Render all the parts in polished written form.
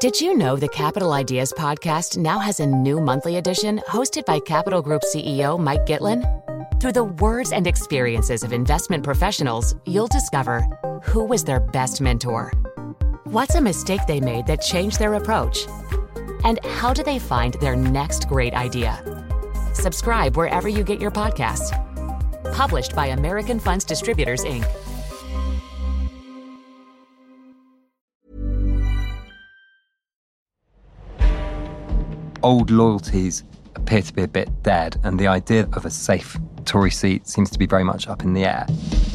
Did you know the Capital Ideas podcast now has a new monthly edition hosted by Capital Group CEO Mike Gitlin? Through the words and experiences of investment professionals, you'll discover who was their best mentor, what's a mistake they made that changed their approach, and how do they find their next great idea. Subscribe wherever you get your podcasts. Published by American Funds Distributors, Inc. Old loyalties appear to be a bit dead, and the idea of a safe Tory seat seems to be very much up in the air.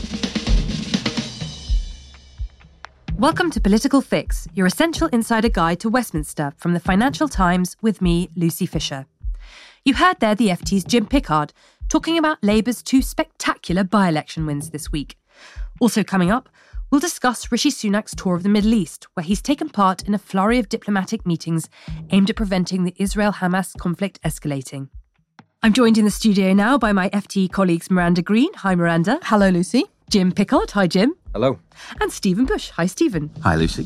Welcome to Political Fix, your essential insider guide to Westminster from the Financial Times with me, Lucy Fisher. You heard there the FT's Jim Pickard talking about Labour's two spectacular by-election wins this week. Also coming up, we'll discuss Rishi Sunak's tour of the Middle East, where he's taken part in a flurry of diplomatic meetings aimed at preventing the Israel-Hamas conflict escalating. I'm joined in the studio now by my FT colleagues Miranda Green. Hi, Miranda. Hello, Lucy. Jim Pickard. Hi, Jim. Hello. And Stephen Bush. Hi, Stephen. Hi, Lucy.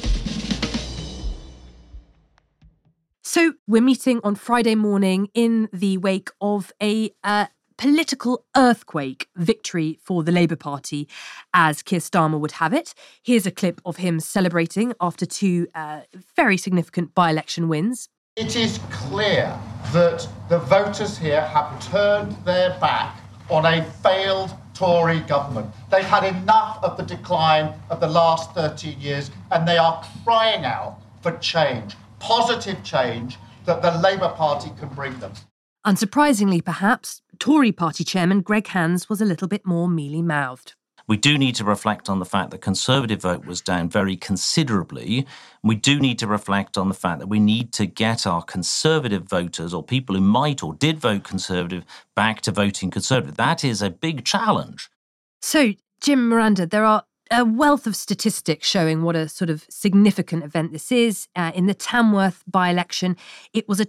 So we're meeting on Friday morning in the wake of a political earthquake victory for the Labour Party, as Keir Starmer would have it. Here's a clip of him celebrating after two very significant by-election wins. It is clear that the voters here have turned their back on a failed Tory government. They've had enough of the decline of the last 13 years, and they are crying out for change, positive change that the Labour Party can bring them. Unsurprisingly, perhaps, Tory party chairman Greg Hands was a little bit more mealy-mouthed. We do need to reflect on the fact that Conservative vote was down very considerably. We do need to reflect on the fact that we need to get our Conservative voters, or people who might or did vote Conservative, back to voting Conservative. That is a big challenge. So, Jim, Miranda, there are a wealth of statistics showing what a sort of significant event this is. In the Tamworth by-election, it was a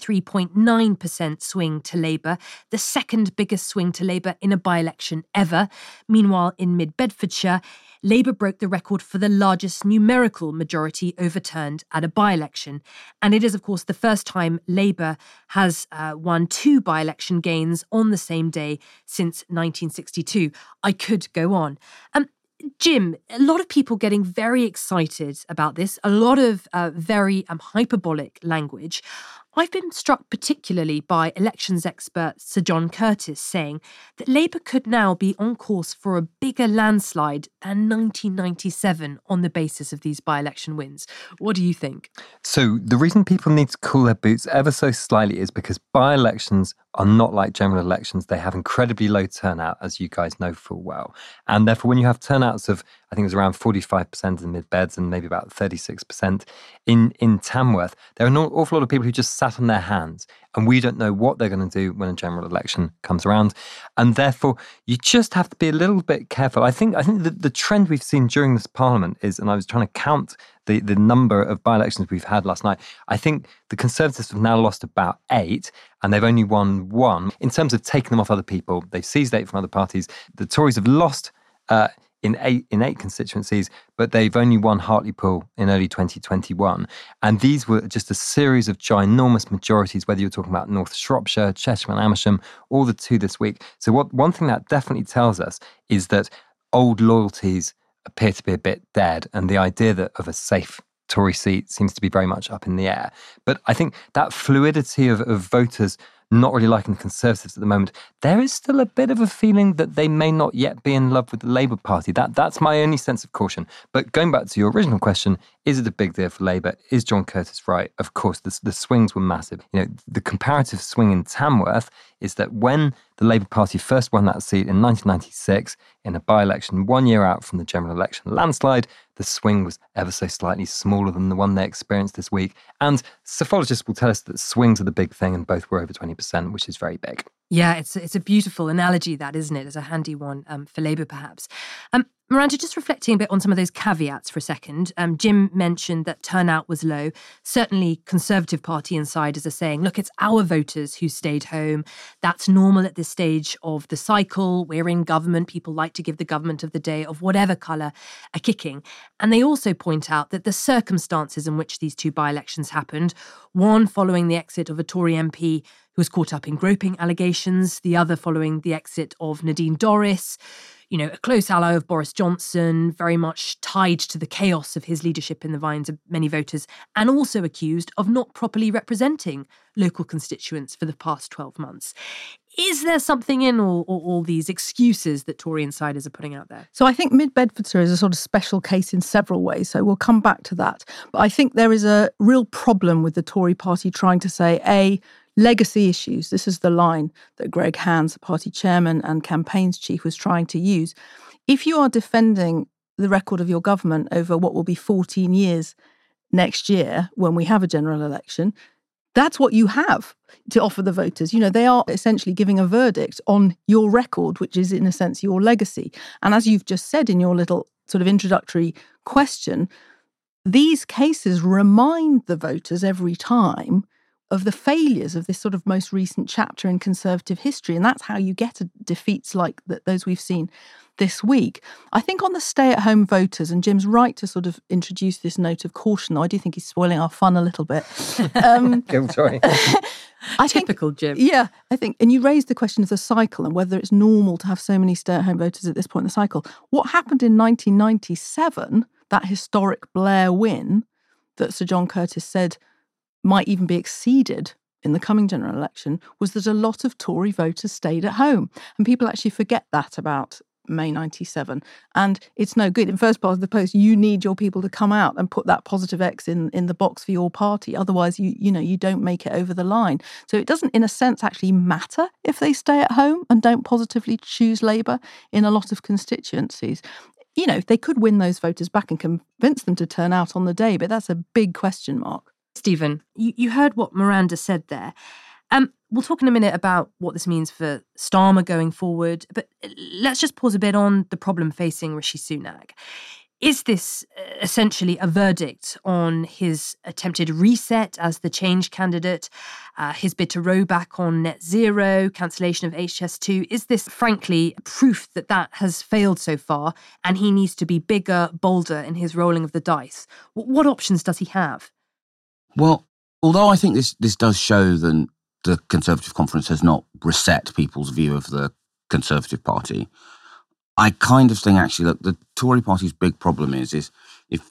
23.9% swing to Labour, the second biggest swing to Labour in a by-election ever. Meanwhile, in Mid-Bedfordshire, Labour broke the record for the largest numerical majority overturned at a by-election. And it is, of course, the first time Labour has won two by-election gains on the same day since 1962. I could go on. Jim, a lot of people getting very excited about this, a lot of very hyperbolic language. I've been struck particularly by elections expert Sir John Curtice saying that Labour could now be on course for a bigger landslide than 1997 on the basis of these by-election wins. What do you think? So the reason people need to cool their boots ever so slightly is because by-elections are not like general elections. They have incredibly low turnout, as you guys know full well. And therefore, when you have turnouts of, I think it was around 45% in Mid-Beds and maybe about 36% in Tamworth, there are an awful lot of people who just sat on their hands. And we don't know what they're going to do when a general election comes around. And therefore, you just have to be a little bit careful. I think the trend we've seen during this Parliament is, and I was trying to count the number of by-elections we've had last night, I think the Conservatives have now lost about 8 and they've only won 1. In terms of taking them off other people, they've seized 8 from other parties. The Tories have lost in eight constituencies, but they've only won Hartlepool in early 2021. And these were just a series of ginormous majorities, whether you're talking about North Shropshire, Cheshire and Amersham, all the two this week. So one thing that definitely tells us is that old loyalties appear to be a bit dead, and the idea of a safe Tory seat seems to be very much up in the air. But I think that fluidity of voters not really liking the Conservatives at the moment, there is still a bit of a feeling that they may not yet be in love with the Labour Party. That's my only sense of caution. But going back to your original question, is it a big deal for Labour? Is John Curtice right? Of course, the swings were massive. You know, the comparative swing in Tamworth is that when the Labour Party first won that seat in 1996 in a by-election 1 year out from the general election landslide, the swing was ever so slightly smaller than the one they experienced this week. And psephologists will tell us that swings are the big thing, and both were over 20%. 8%, which is very big. Yeah, it's a beautiful analogy, that, isn't it? It's a handy one for Labour, perhaps. Miranda, just reflecting a bit on some of those caveats for a second. Jim mentioned that turnout was low. Certainly Conservative Party insiders are saying, look, it's our voters who stayed home. That's normal at this stage of the cycle. We're in government. People like to give the government of the day, of whatever colour, a kicking. And they also point out that the circumstances in which these two by-elections happened, one following the exit of a Tory MP who was caught up in groping allegations, the other following the exit of Nadine Dorries, you know, a close ally of Boris Johnson, very much tied to the chaos of his leadership in the minds of many voters, and also accused of not properly representing local constituents for the past 12 months. Is there something in all these excuses that Tory insiders are putting out there? So I think Mid Bedfordshire is a sort of special case in several ways, so we'll come back to that. But I think there is a real problem with the Tory party trying to say, legacy issues. This is the line that Greg Hands, the party chairman and campaigns chief, was trying to use. If you are defending the record of your government over what will be 14 years next year when we have a general election, that's what you have to offer the voters. You know, they are essentially giving a verdict on your record, which is in a sense your legacy. And as you've just said in your little sort of introductory question, these cases remind the voters every time of the failures of this sort of most recent chapter in Conservative history. And that's how you get defeats like those we've seen this week. I think on the stay-at-home voters, and Jim's right to sort of introduce this note of caution, though I do think he's spoiling our fun a little bit. Sorry. Typical Jim. Yeah, I think, and you raised the question of the cycle and whether it's normal to have so many stay-at-home voters at this point in the cycle. What happened in 1997, that historic Blair win that Sir John Curtis said might even be exceeded in the coming general election, was that a lot of Tory voters stayed at home. And people actually forget that about May 97. And it's no good. In first part of the post, you need your people to come out and put that positive X in the box for your party. Otherwise, you don't make it over the line. So it doesn't, in a sense, actually matter if they stay at home and don't positively choose Labour in a lot of constituencies. You know, they could win those voters back and convince them to turn out on the day, but that's a big question mark. Stephen, you heard what Miranda said there. We'll talk in a minute about what this means for Starmer going forward, but let's just pause a bit on the problem facing Rishi Sunak. Is this essentially a verdict on his attempted reset as the change candidate, his bid to row back on net zero, cancellation of HS2? Is this, frankly, proof that has failed so far and he needs to be bigger, bolder in his rolling of the dice? What options does he have? Well, although I think this does show that the Conservative Conference has not reset people's view of the Conservative Party, I kind of think actually that the Tory Party's big problem is if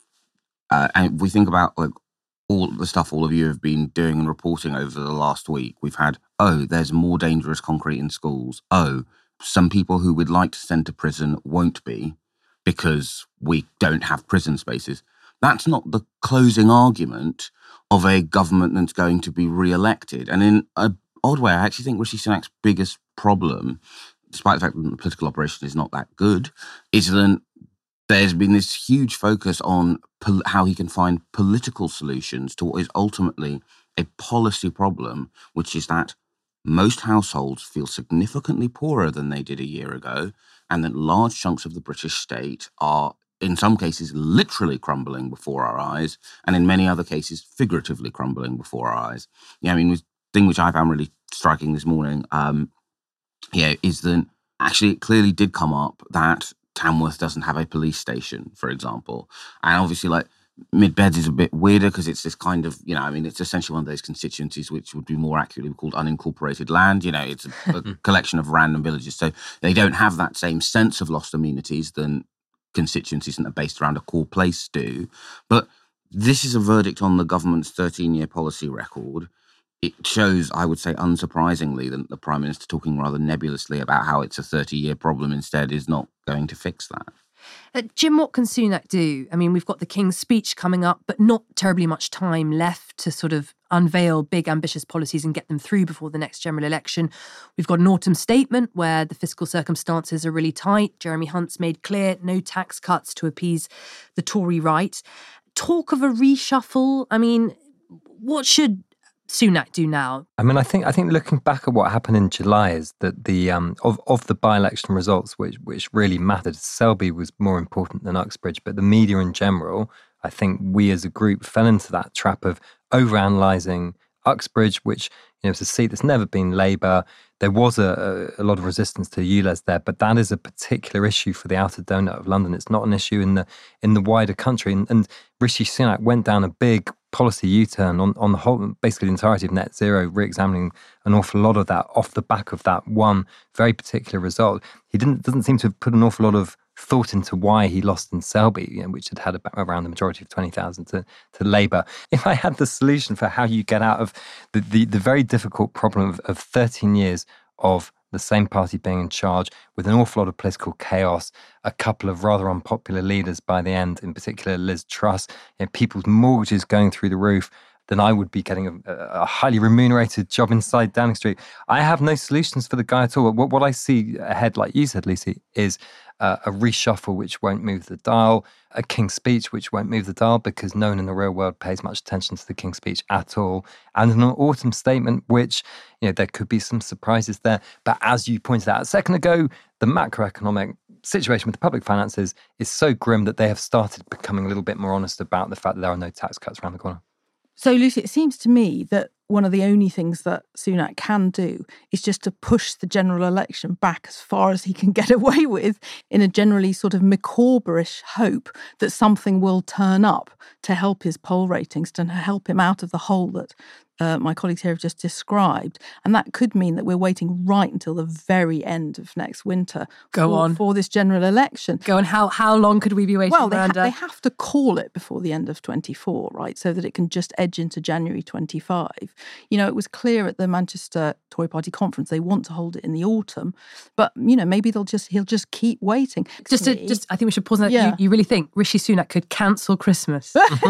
and we think about like all the stuff all of you have been doing and reporting over the last week. We've had, there's more dangerous concrete in schools. Some people who we'd like to send to prison won't be because we don't have prison spaces. That's not the closing argument of a government that's going to be re-elected. And in an odd way, I actually think Rishi Sunak's biggest problem, despite the fact that the political operation is not that good, is that there's been this huge focus on how he can find political solutions to what is ultimately a policy problem, which is that most households feel significantly poorer than they did a year ago, and that large chunks of the British state are, in some cases, literally crumbling before our eyes, and in many other cases, figuratively crumbling before our eyes. Yeah, I mean, the thing which I found really striking this morning, is that actually it clearly did come up that Tamworth doesn't have a police station, for example. And obviously, like, Mid-Beds is a bit weirder because it's this kind of, it's essentially one of those constituencies which would be more accurately called unincorporated land. It's a collection of random villages. So they don't have that same sense of lost amenities than constituencies that are based around a core place do. But this is a verdict on the government's 13-year policy record. It shows, I would say, unsurprisingly, that the Prime Minister talking rather nebulously about how it's a 30-year problem instead is not going to fix that. Jim, what can Sunak do? I mean, we've got the King's speech coming up, but not terribly much time left to sort of unveil big, ambitious policies and get them through before the next general election. We've got an autumn statement where the fiscal circumstances are really tight. Jeremy Hunt's made clear no tax cuts to appease the Tory right. Talk of a reshuffle. I mean, what should Sunak do now? I mean, I think looking back at what happened in July is that the of the by-election results, which really mattered, Selby was more important than Uxbridge, but the media in general, I think we as a group fell into that trap of overanalyzing Uxbridge, which is a seat that's never been Labour. There was a lot of resistance to ULEZ there, but that is a particular issue for the outer donut of London. It's not an issue in the wider country. And Rishi Sunak went down a big policy U-turn on the whole, basically the entirety of net zero, re-examining an awful lot of that off the back of that one very particular result. He doesn't seem to have put an awful lot of thought into why he lost in Selby, which had around the majority of 20,000 to Labour. If I had the solution for how you get out of the very difficult problem of 13 years of the same party being in charge with an awful lot of political chaos, a couple of rather unpopular leaders by the end, in particular Liz Truss, people's mortgages going through the roof, then I would be getting a highly remunerated job inside Downing Street. I have no solutions for the guy at all. What I see ahead, like you said, Lucy, is a reshuffle which won't move the dial, a King's Speech which won't move the dial because no one in the real world pays much attention to the King's Speech at all, and an autumn statement which, there could be some surprises there. But as you pointed out a second ago, the macroeconomic situation with the public finances is so grim that they have started becoming a little bit more honest about the fact that there are no tax cuts around the corner. So, Lucy, it seems to me that one of the only things that Sunak can do is just to push the general election back as far as he can get away with in a generally sort of Micawber-ish hope that something will turn up to help his poll ratings, to help him out of the hole that my colleagues here have just described. And that could mean that we're waiting right until the very end of next winter for this general election. Go on. How long could we be waiting? Well, they have to call it before the end of 24, right, so that it can just edge into January 25. It was clear at the Manchester Tory Party conference they want to hold it in the autumn, but maybe he'll just keep waiting. I think we should pause on that. Yeah. You really think Rishi Sunak could cancel Christmas?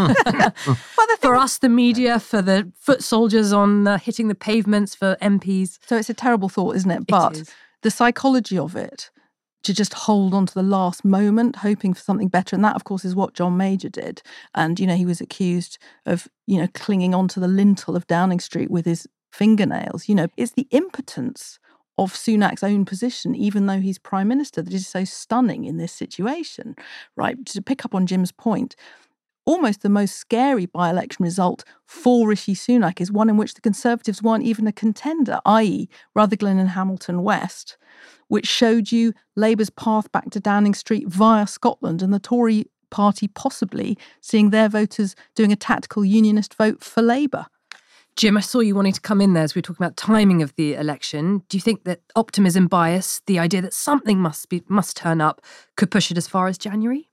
For us, the media, for the foot soldiers on hitting the pavements, for MPs. So it's a terrible thought, isn't it? But the psychology of it, to just hold on to the last moment, hoping for something better. And that, of course, is what John Major did. And, he was accused of, clinging onto the lintel of Downing Street with his fingernails. It's the impotence of Sunak's own position, even though he's Prime Minister, that is so stunning in this situation, right? To pick up on Jim's point, almost the most scary by-election result for Rishi Sunak is one in which the Conservatives weren't even a contender, i.e. Rutherglen and Hamilton West, which showed you Labour's path back to Downing Street via Scotland and the Tory party possibly seeing their voters doing a tactical unionist vote for Labour. Jim, I saw you wanting to come in there as we were talking about timing of the election. Do you think that optimism bias, the idea that something must turn up, could push it as far as January?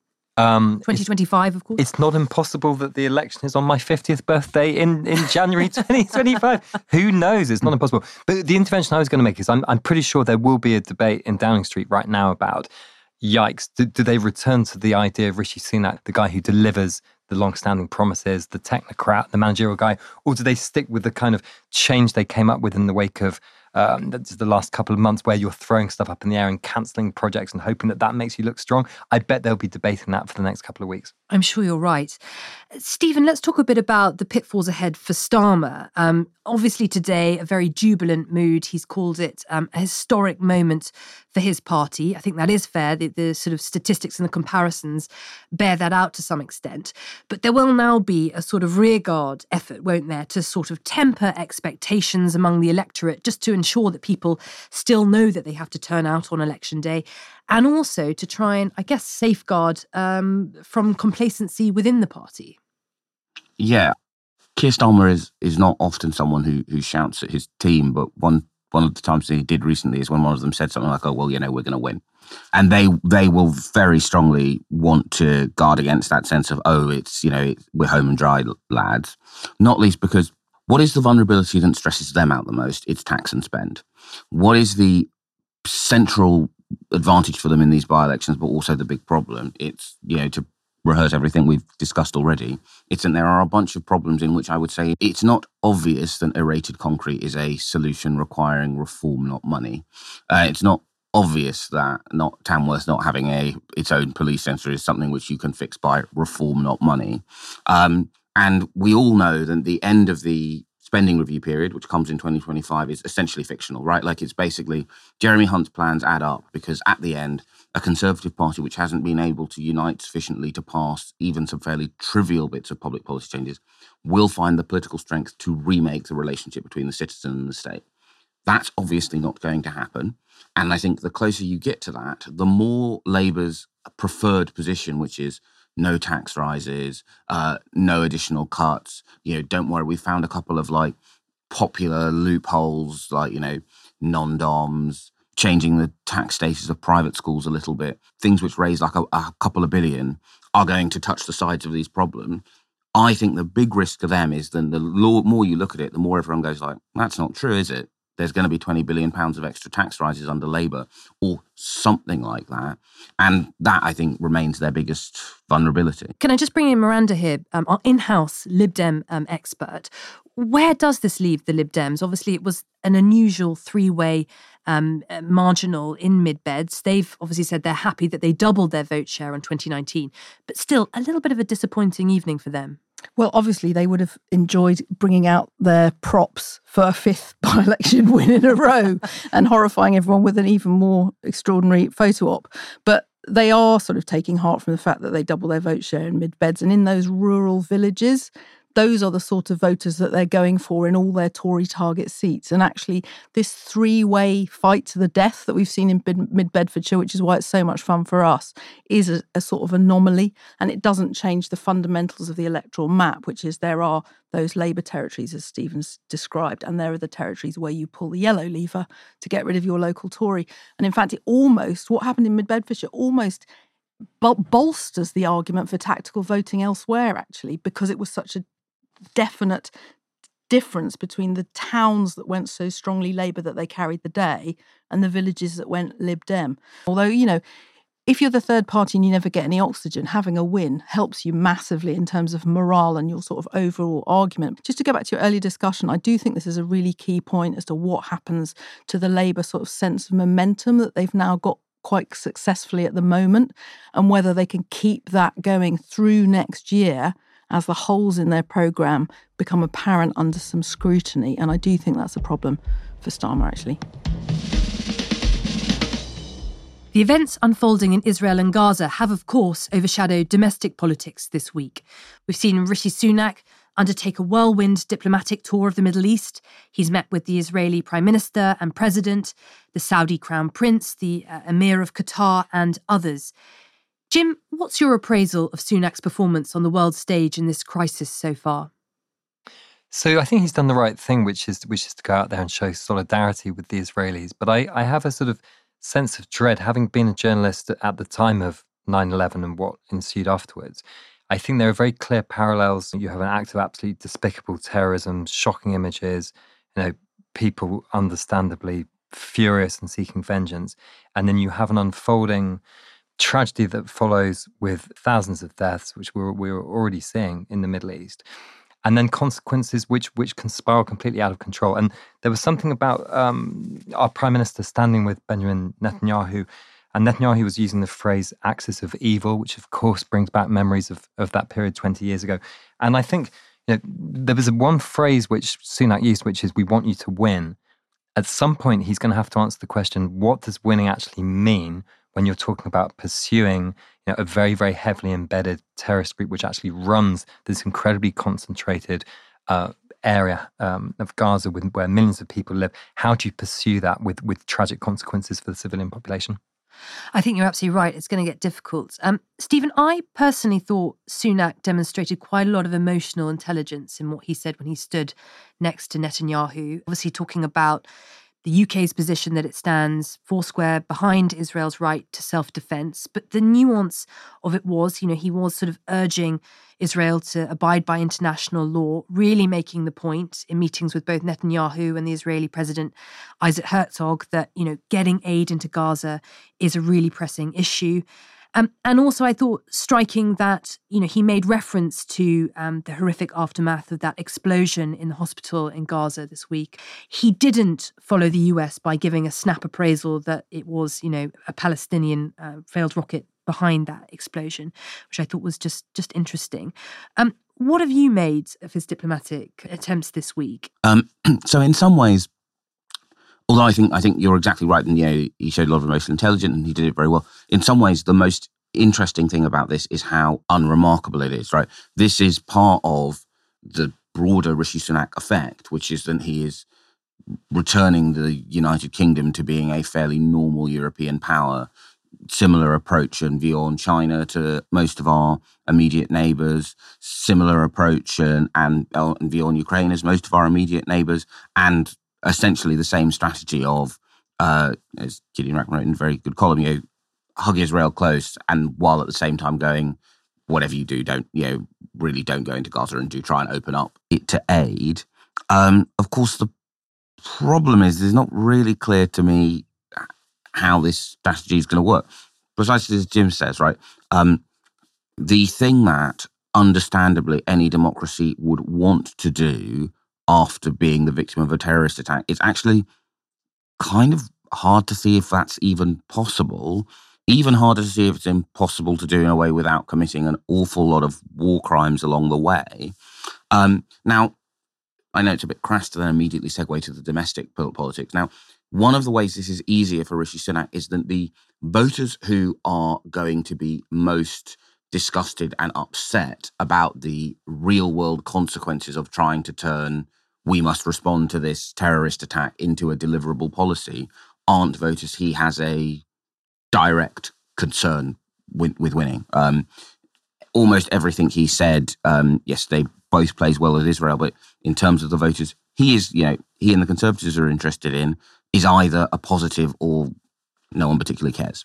2025, of course. It's not impossible that the election is on my 50th birthday in January 2025. Who knows? It's not impossible. But the intervention I was going to make is I'm pretty sure there will be a debate in Downing Street right now about, yikes, do they return to the idea of Rishi Sunak, the guy who delivers the long-standing promises, the technocrat, the managerial guy, or do they stick with the kind of change they came up with in the wake of the last couple of months where you're throwing stuff up in the air and cancelling projects and hoping that makes you look strong? I bet they'll be debating that for the next couple of weeks. I'm sure you're right. Stephen, let's talk a bit about the pitfalls ahead for Starmer. Obviously today, a very jubilant mood. He's called it a historic moment for his party. I think that is fair. The sort of statistics and the comparisons bear that out to some extent. But there will now be a sort of rearguard effort, won't there, to sort of temper expectations among the electorate, just to ensure that people still know that they have to turn out on election day, and also to try and, I guess, safeguard from complacency within the party. Yeah. Keir Starmer is not often someone who shouts at his team, but one of the times he did recently is when one of them said something like, oh, well, we're going to win. And they will very strongly want to guard against that sense of, we're home and dry, lads. Not least because what is the vulnerability that stresses them out the most? It's tax and spend. What is the central advantage for them in these by-elections, but also the big problem? It's, to rehearse everything we've discussed already, it's that there are a bunch of problems in which I would say it's not obvious that aerated concrete is a solution requiring reform, not money. It's not obvious that Tamworth not having its own police centre is something which you can fix by reform, not money. And we all know that the end of the spending review period, which comes in 2025, is essentially fictional, right? Like, it's basically Jeremy Hunt's plans add up because at the end, a Conservative Party which hasn't been able to unite sufficiently to pass even some fairly trivial bits of public policy changes will find the political strength to remake the relationship between the citizen and the state. That's obviously not going to happen. And I think the closer you get to that, the more Labour's preferred position, which is no tax rises, no additional cuts, don't worry, we found a couple of like popular loopholes, like, non-doms, changing the tax status of private schools a little bit, things which raise like a couple of billion are going to touch the sides of these problems. I think the big risk to them is then the more you look at it, the more everyone goes like, that's not true, is it? There's going to be £20 billion of extra tax rises under Labour or something like that. And that, I think, remains their biggest vulnerability. Can I just bring in Miranda here, our in-house Lib Dem expert? Where does this leave the Lib Dems? Obviously, it was an unusual three-way marginal in mid-beds. They've obviously said they're happy that they doubled their vote share in 2019, but still a little bit of a disappointing evening for them. Well, obviously, they would have enjoyed bringing out their props for a fifth by-election win in a row and horrifying everyone with an even more extraordinary photo op. But they are sort of taking heart from the fact that they double their vote share in mid-beds. And in those rural villages, those are the sort of voters that they're going for in all their Tory target seats. And actually, this three-way fight to the death that we've seen in mid-Bedfordshire, which is why it's so much fun for us, is a sort of anomaly. And it doesn't change the fundamentals of the electoral map, which is there are those Labour territories, as Stephen's described, and there are the territories where you pull the yellow lever to get rid of your local Tory. And in fact, what happened in mid-Bedfordshire almost bolsters the argument for tactical voting elsewhere, actually, because it was such a definite difference between the towns that went so strongly Labour that they carried the day and the villages that went Lib Dem. Although, if you're the third party and you never get any oxygen, having a win helps you massively in terms of morale and your sort of overall argument. Just to go back to your earlier discussion, I do think this is a really key point as to what happens to the Labour sort of sense of momentum that they've now got quite successfully at the moment, and whether they can keep that going through next year as the holes in their programme become apparent under some scrutiny. And I do think that's a problem for Starmer, actually. The events unfolding in Israel and Gaza have, of course, overshadowed domestic politics this week. We've seen Rishi Sunak undertake a whirlwind diplomatic tour of the Middle East. He's met with the Israeli Prime Minister and President, the Saudi Crown Prince, the Emir of Qatar, and others. Jim, what's your appraisal of Sunak's performance on the world stage in this crisis so far? So I think he's done the right thing, which is to go out there and show solidarity with the Israelis. But I have a sort of sense of dread, having been a journalist at the time of 9/11 and what ensued afterwards. I think there are very clear parallels. You have an act of absolutely despicable terrorism, shocking images, people understandably furious and seeking vengeance. And then you have an unfolding tragedy that follows with thousands of deaths, which we were already seeing in the Middle East. And then consequences which can spiral completely out of control. And there was something about our Prime Minister standing with Benjamin Netanyahu, and Netanyahu was using the phrase axis of evil, which of course brings back memories of that period 20 years ago. And I think there was one phrase which Sunak used, which is, we want you to win. At some point, he's going to have to answer the question, what does winning actually mean when you're talking about pursuing a very, very heavily embedded terrorist group which actually runs this incredibly concentrated area of Gaza where millions of people live? How do you pursue that with tragic consequences for the civilian population? I think you're absolutely right. It's going to get difficult. Stephen, I personally thought Sunak demonstrated quite a lot of emotional intelligence in what he said when he stood next to Netanyahu, obviously talking about the UK's position that it stands foursquare behind Israel's right to self-defense. But the nuance of it was, he was sort of urging Israel to abide by international law, really making the point in meetings with both Netanyahu and the Israeli President Isaac Herzog that, getting aid into Gaza is a really pressing issue. And also I thought striking that, he made reference to the horrific aftermath of that explosion in the hospital in Gaza this week. He didn't follow the US by giving a snap appraisal that it was, a Palestinian failed rocket behind that explosion, which I thought was just interesting. What have you made of his diplomatic attempts this week? So in some ways, although I think you're exactly right, and he showed a lot of emotional intelligence and he did it very well. In some ways, the most interesting thing about this is how unremarkable it is, right? This is part of the broader Rishi Sunak effect, which is that he is returning the United Kingdom to being a fairly normal European power. Similar approach and view on China to most of our immediate neighbours, similar approach and view on Ukraine as most of our immediate neighbours, and essentially the same strategy of, as Gideon Rachman wrote in a very good column, hug Israel close, and while at the same time going, whatever you do, don't go into Gaza and do try and open up it to aid. Of course, the problem is it's not really clear to me how this strategy is going to work. Precisely as Jim says, right? The thing that understandably any democracy would want to do after being the victim of a terrorist attack, it's actually kind of hard to see if that's even possible. Even harder to see if it's impossible to do in a way without committing an awful lot of war crimes along the way. Now, I know it's a bit crass to then immediately segue to the domestic politics. Now, one of the ways this is easier for Rishi Sunak is that the voters who are going to be most disgusted and upset about the real-world consequences of trying to turn "we must respond to this terrorist attack" into a deliverable policy aren't voters he has a direct concern with winning. Almost everything he said yesterday both plays well with Israel, but in terms of the voters he and the Conservatives are interested in is either a positive or no one particularly cares.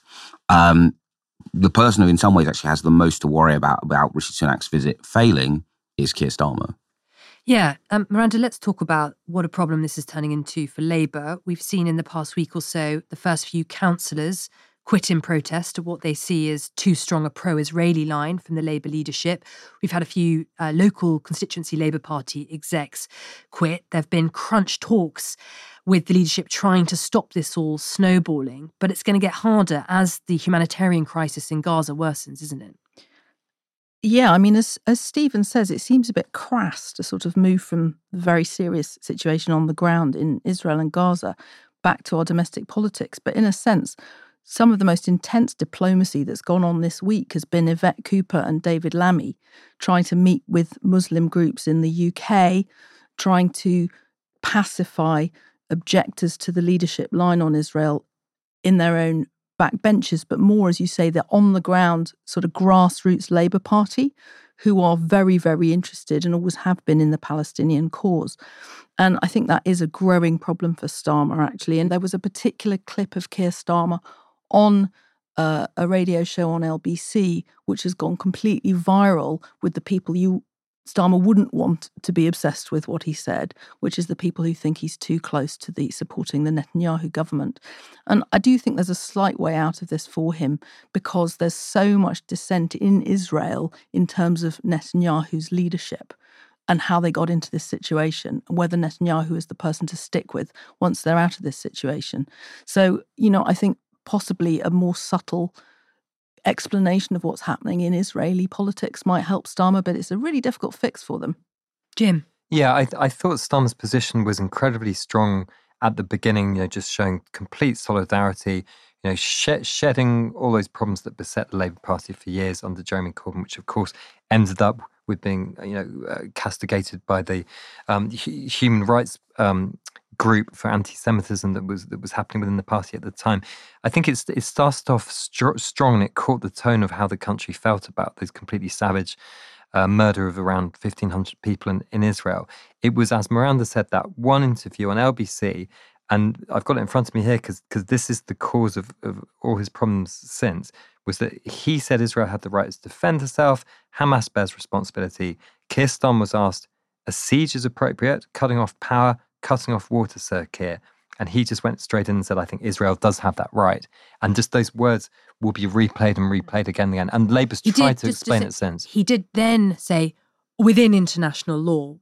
The person who in some ways actually has the most to worry about Rishi Sunak's visit failing is Keir Starmer. Yeah, Miranda, let's talk about what a problem this is turning into for Labour. We've seen in the past week or so the first few councillors quit in protest of what they see as too strong a pro-Israeli line from the Labour leadership. We've had a few local constituency Labour Party execs quit. There have been crunch talks with the leadership trying to stop this all snowballing, but it's going to get harder as the humanitarian crisis in Gaza worsens, isn't it? Yeah, I mean, as Stephen says, it seems a bit crass to sort of move from the very serious situation on the ground in Israel and Gaza back to our domestic politics. But in a sense, some of the most intense diplomacy that's gone on this week has been Yvette Cooper and David Lammy trying to meet with Muslim groups in the UK, trying to pacify objectors to the leadership line on Israel in their own backbenchers, but more, as you say, the on-the-ground sort of grassroots Labour Party who are very, very interested and always have been in the Palestinian cause. And I think that is a growing problem for Starmer, actually. And there was a particular clip of Keir Starmer on a radio show on LBC, which has gone completely viral with the people Starmer wouldn't want to be obsessed with what he said, which is the people who think he's too close to supporting the Netanyahu government. And I do think there's a slight way out of this for him because there's so much dissent in Israel in terms of Netanyahu's leadership and how they got into this situation and whether Netanyahu is the person to stick with once they're out of this situation. So, I think possibly a more subtle explanation of what's happening in Israeli politics might help Starmer, but it's a really difficult fix for them. Jim? Yeah, I thought Starmer's position was incredibly strong at the beginning, just showing complete solidarity, shedding all those problems that beset the Labour Party for years under Jeremy Corbyn, which of course ended up with being, castigated by the human rights group for anti-Semitism that was happening within the party at the time. I think it started off strong and it caught the tone of how the country felt about this completely savage murder of around 1,500 people in Israel. It was, as Miranda said, that one interview on LBC, and I've got it in front of me here because this is the cause of all his problems since, was that he said Israel had the right to defend herself, Hamas bears responsibility. Keir Starmer was asked, a siege is appropriate, cutting off power, cutting off water, Sir Keir. And he just went straight in and said, I think Israel does have that right. And just those words will be replayed and replayed again and again. And Labour's tried to explain it since. He did then say, within international law,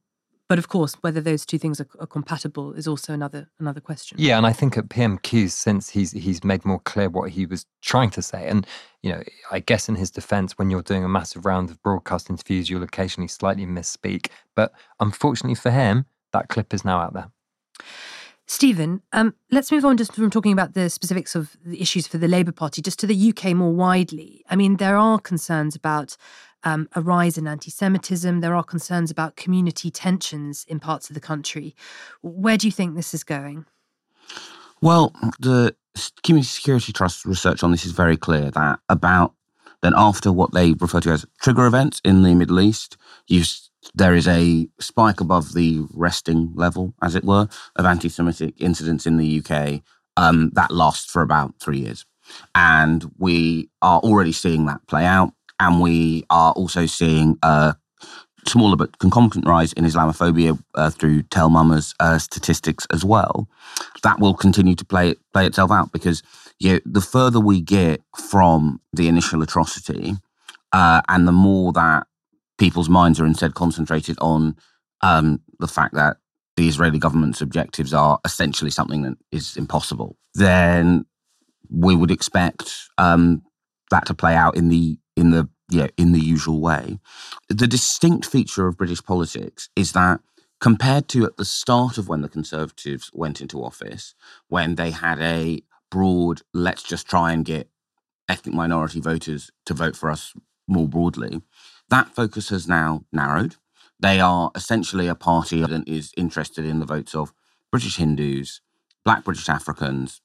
But of course, whether those two things are compatible is also another question. Yeah, and I think at PMQs, since he's made more clear what he was trying to say, and I guess in his defence, when you're doing a massive round of broadcast interviews, you'll occasionally slightly misspeak. But unfortunately for him, that clip is now out there. Stephen, let's move on just from talking about the specifics of the issues for the Labour Party, just to the UK more widely. I mean, there are concerns about a rise in anti-Semitism. There are concerns about community tensions in parts of the country. Where do you think this is going? Well, the Community Security Trust research on this is very clear that after what they refer to as trigger events in the Middle East, there is a spike above the resting level, as it were, of anti-Semitic incidents in the UK that lasts for about 3 years. And we are already seeing that play out. And we are also seeing a smaller but concomitant rise in Islamophobia through Tell Mama's statistics as well. That will continue to play itself out because the further we get from the initial atrocity and the more that people's minds are instead concentrated on the fact that the Israeli government's objectives are essentially something that is impossible, then we would expect that to play out in the usual way. The distinct feature of British politics is that compared to at the start of when the Conservatives went into office, when they had a broad, let's just try and get ethnic minority voters to vote for us more broadly, that focus has now narrowed. They are essentially a party that is interested in the votes of British Hindus, Black British Africans,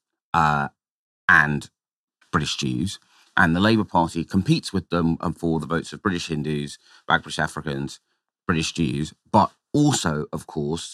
and British Jews. And the Labour Party competes with them for the votes of British Hindus, Black British Africans, British Jews, but also, of course,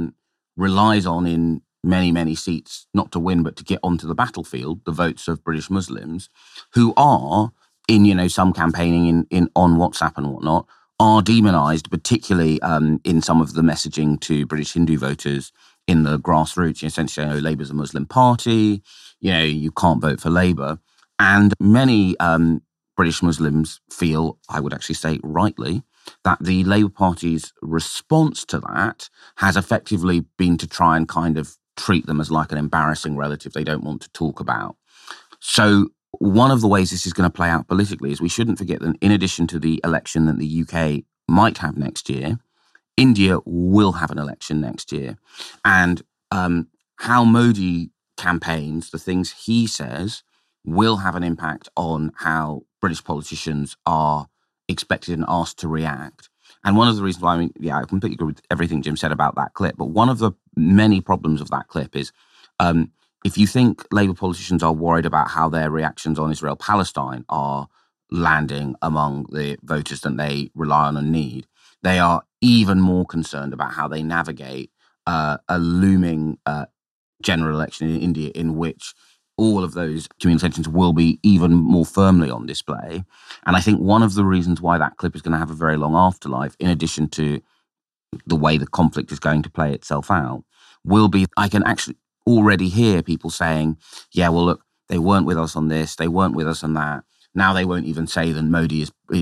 relies on in many, many seats, not to win, but to get onto the battlefield, the votes of British Muslims, who are, in some campaigning on WhatsApp and whatnot, are demonised, particularly in some of the messaging to British Hindu voters in the grassroots. Essentially, Labour's a Muslim party, you can't vote for Labour. And many British Muslims feel, I would actually say rightly, that the Labour Party's response to that has effectively been to try and kind of treat them as like an embarrassing relative they don't want to talk about. So one of the ways this is going to play out politically is we shouldn't forget that in addition to the election that the UK might have next year, India will have an election next year. And how Modi campaigns, the things he says, will have an impact on how British politicians are expected and asked to react. And one of the reasons why, I completely agree with everything Jim said about that clip, but one of the many problems of that clip is if you think Labour politicians are worried about how their reactions on Israel-Palestine are landing among the voters that they rely on and need, they are even more concerned about how they navigate a looming general election in India in which all of those community tensions will be even more firmly on display. And I think one of the reasons why that clip is going to have a very long afterlife, in addition to the way the conflict is going to play itself out, will be, I can actually already hear people saying, yeah, well, look, they weren't with us on this, they weren't with us on that. Now they won't even say that Modi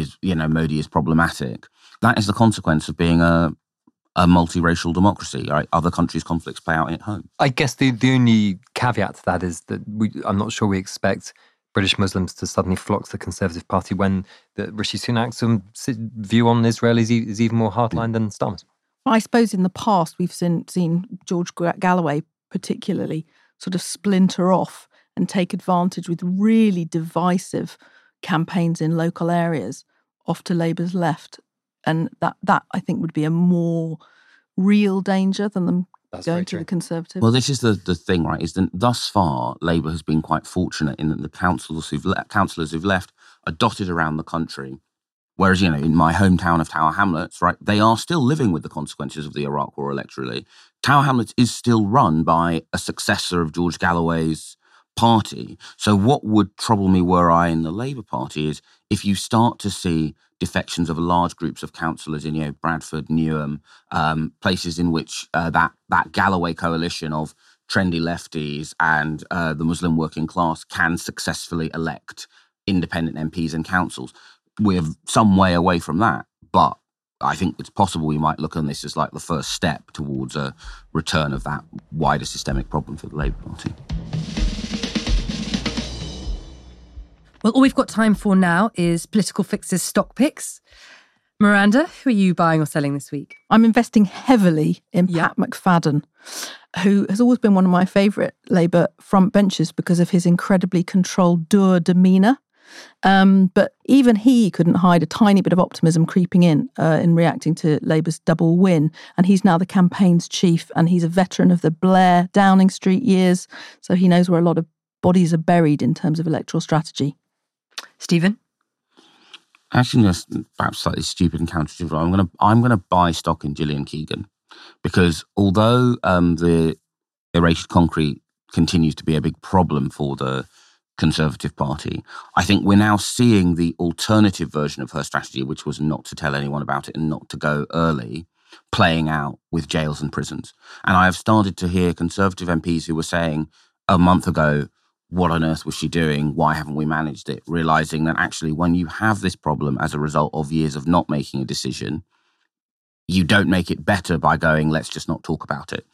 is problematic. That is the consequence of being a multiracial democracy, right? Other countries' conflicts play out at home. I guess the only caveat to that is that I'm not sure we expect British Muslims to suddenly flock to the Conservative Party when Rishi Sunak's view on Israel is even more hardline than Starmer's. I suppose in the past we've seen George Galloway particularly sort of splinter off and take advantage with really divisive campaigns in local areas off to Labour's left. And that I think would be a more real danger than them going to the Conservative. Well, this is the thing, right, is that thus far Labour has been quite fortunate in that the councillors who've left are dotted around the country. Whereas, in my hometown of Tower Hamlets, right, they are still living with the consequences of the Iraq War electorally. Tower Hamlets is still run by a successor of George Galloway's party. So what would trouble me were I in the Labour Party is if you start to see defections of large groups of councillors in, Bradford, Newham, places in which that Galloway coalition of trendy lefties and the Muslim working class can successfully elect independent MPs and councils. We're some way away from that, but I think it's possible we might look on this as like the first step towards a return of that wider systemic problem for the Labour Party. Well, all we've got time for now is Political Fix's stock picks. Miranda, who are you buying or selling this week? I'm investing heavily in Pat McFadden, who has always been one of my favourite Labour frontbenchers because of his incredibly controlled, dour demeanour. But even he couldn't hide a tiny bit of optimism creeping in reacting to Labour's double win. And he's now the campaign's chief, and he's a veteran of the Blair Downing Street years, so he knows where a lot of bodies are buried in terms of electoral strategy. Stephen? Actually, no, perhaps slightly stupid and counterintuitive. I'm gonna buy stock in Gillian Keegan, because although the erased concrete continues to be a big problem for the Conservative Party, I think we're now seeing the alternative version of her strategy, which was not to tell anyone about it and not to go early, playing out with jails and prisons. And I have started to hear Conservative MPs who were saying a month ago, what on earth was she doing? Why haven't we managed it? Realising that actually when you have this problem as a result of years of not making a decision, you don't make it better by going, let's just not talk about it.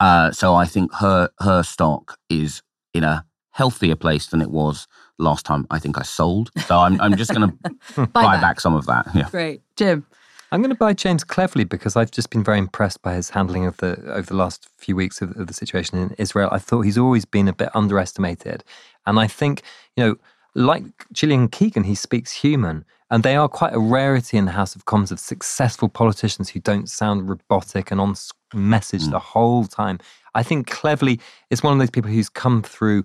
So I think her stock is in a healthier place than it was last time I think I sold. So I'm just going to buy back some of that. Yeah. Great. Jim? I'm going to buy James Cleverly because I've just been very impressed by his handling of over the last few weeks of the situation in Israel. I thought he's always been a bit underestimated. And I think, like Gillian Keegan, he speaks human. And they are quite a rarity in the House of Commons of successful politicians who don't sound robotic and on message the whole time. I think Cleverly is one of those people who's come through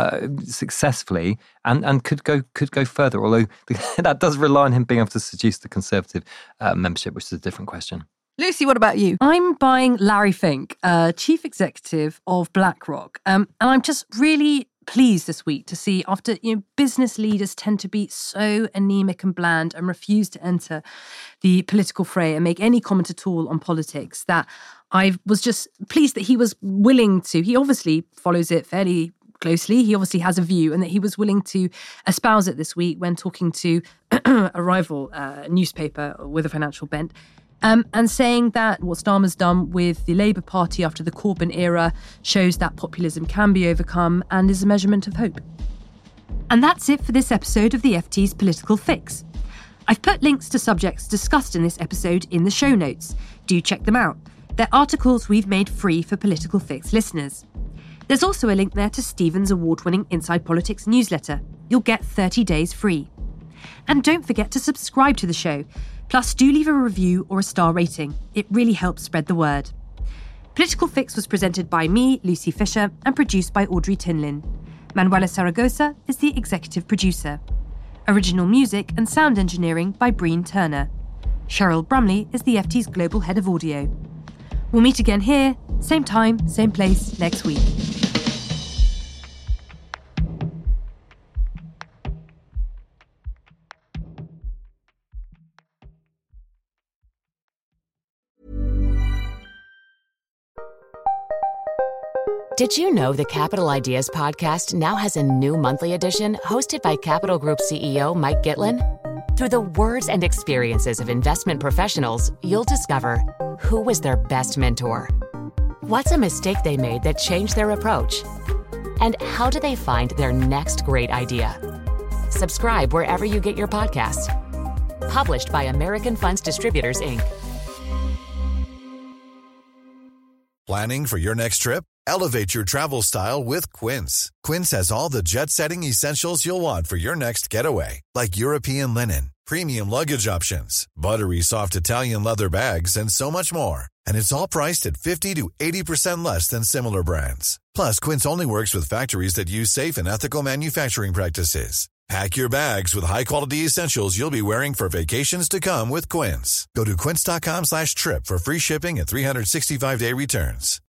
successfully and could go further, although that does rely on him being able to seduce the Conservative membership, which is a different question. Lucy, what about you? I'm buying Larry Fink, Chief Executive of BlackRock. And I'm just really pleased this week to see, after business leaders tend to be so anemic and bland and refuse to enter the political fray and make any comment at all on politics, that I was just pleased that he was willing to. He obviously follows it fairly closely. He obviously has a view, and that he was willing to espouse it this week when talking to a rival newspaper with a financial bent. And saying that what Starmer's done with the Labour Party after the Corbyn era shows that populism can be overcome and is a measurement of hope. And that's it for this episode of the FT's Political Fix. I've put links to subjects discussed in this episode in the show notes. Do check them out. They're articles we've made free for Political Fix listeners. There's also a link there to Stephen's award-winning Inside Politics newsletter. You'll get 30 days free. And don't forget to subscribe to the show. Plus, do leave a review or a star rating. It really helps spread the word. Political Fix was presented by me, Lucy Fisher, and produced by Audrey Tinlin. Manuela Saragosa is the executive producer. Original music and sound engineering by Breen Turner. Cheryl Brumley is the FT's global head of audio. We'll meet again here, same time, same place, next week. Did you know the Capital Ideas podcast now has a new monthly edition hosted by Capital Group CEO Mike Gitlin? Through the words and experiences of investment professionals, you'll discover who was their best mentor, what's a mistake they made that changed their approach, and how do they find their next great idea. Subscribe wherever you get your podcasts. Published by American Funds Distributors, Inc. Planning for your next trip? Elevate your travel style with Quince. Quince has all the jet-setting essentials you'll want for your next getaway, like European linen, premium luggage options, buttery soft Italian leather bags, and so much more. And it's all priced at 50 to 80% less than similar brands. Plus, Quince only works with factories that use safe and ethical manufacturing practices. Pack your bags with high-quality essentials you'll be wearing for vacations to come with Quince. Go to quince.com/trip for free shipping and 365-day returns.